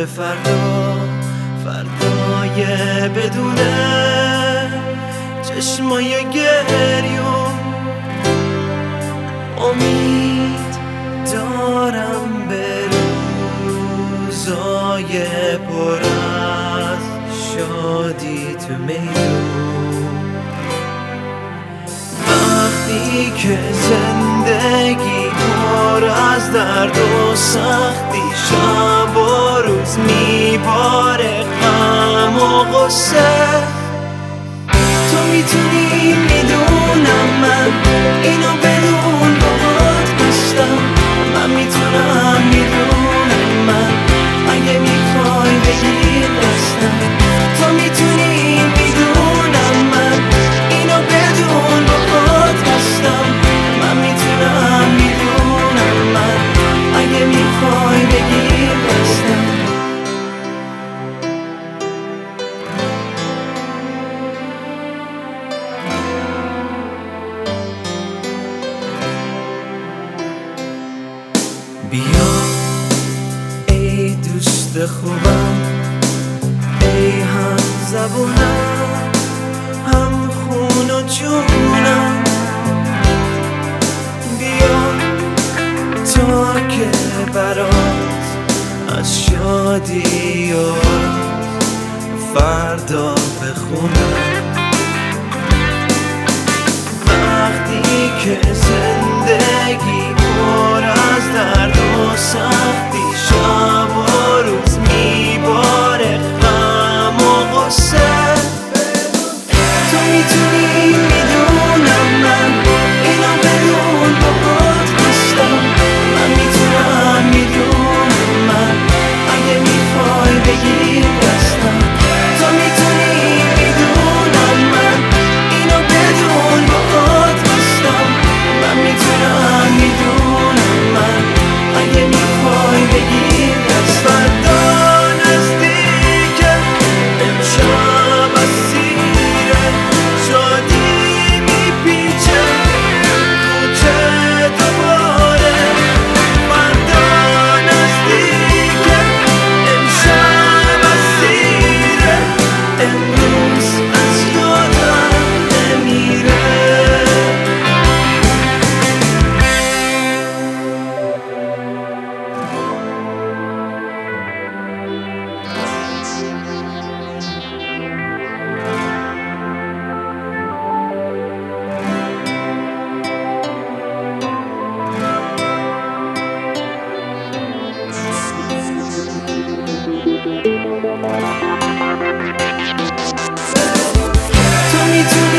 به فردای بدونه چشمای گریون. امید دارم به روزای پر از شادی تو میدون. وقتی که زندگی پر از درد و سختی، شب و روز میباره غم و غصه، تو میتونی میدونم من اینو بدون باهات هستم. من میتونم میدونم من اگه میخوای بگیر دستم. تو میتونی میدونم من اینو بدون باهات هستم. من میتونم میدونم من اگه میخوای بگیر دستم. بیا ای دوست خوبم، ای هم زبونم، هم خون و جونم. بیا تا که برات از شادی و فردا بخونم. وقتی که زندگی پر از درد و سختی، شب و روز میباره غم و غصه، تو میتونی میدونم من اینو بدون باهات هستم. من میتونم میدونم من اگه میخوای بگیر دستم. تو میتونی میدونم من اینو بدون باهات هستم. من میتونم میدونم من اگه میخوای بگیر دستم. فردا نزدیکه، امشب اسیره، شادی میپیچه کوچه دوباره. فردا نزدیکه، امشب اسیره، امروز از یادم نمیره. تو میتونی